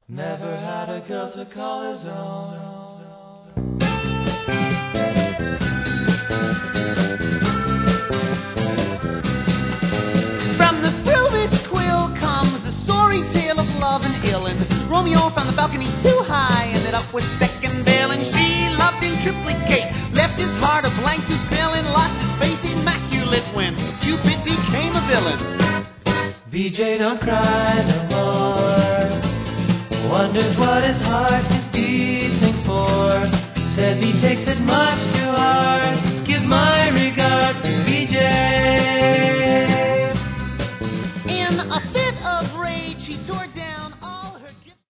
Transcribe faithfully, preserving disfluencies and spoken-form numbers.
Never had a girl to call his own. From the furthest quill comes a sorry tale of love and ill. And Romeo found the balcony too high, ended up with second bill. And she loved him triplicate, left his heart a blank to fill, and lost his faith immaculate when Cupid became a villain. B J don't cry no more, wonders what his heart is beating for. Says he takes it much too hard.